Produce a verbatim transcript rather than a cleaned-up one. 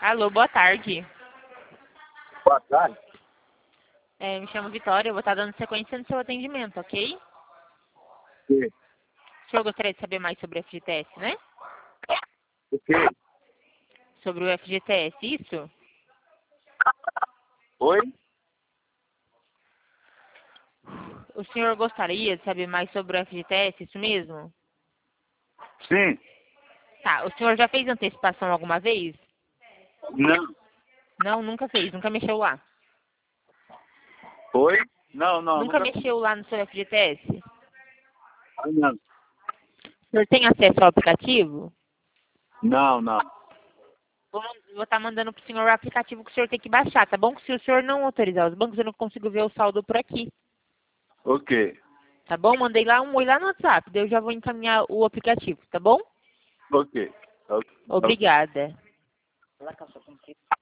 Alô, boa tarde. Boa tarde. É, me chamo Vitória, eu vou estar dando sequência no seu atendimento, ok? Sim. O senhor gostaria de saber mais sobre o F G T S, né? O quê? Sobre o F G T S, isso? Oi? O senhor gostaria de saber mais sobre o F G T S, isso mesmo? Sim. Tá, o senhor já fez antecipação alguma vez? Não. Não, nunca fez, nunca mexeu lá. Oi? Não, não. Nunca Nunca... mexeu lá no seu F G T S? Não. O senhor tem acesso ao aplicativo? Não, não. Vou vou estar mandando pro senhor o aplicativo que o senhor tem que baixar, tá bom? Que se o senhor não autorizar os bancos, eu não consigo ver o saldo por aqui. Ok. Tá bom? Mandei lá um oi lá no WhatsApp, daí eu já vou encaminhar o aplicativo, tá bom? Ok. Ok. Obrigada.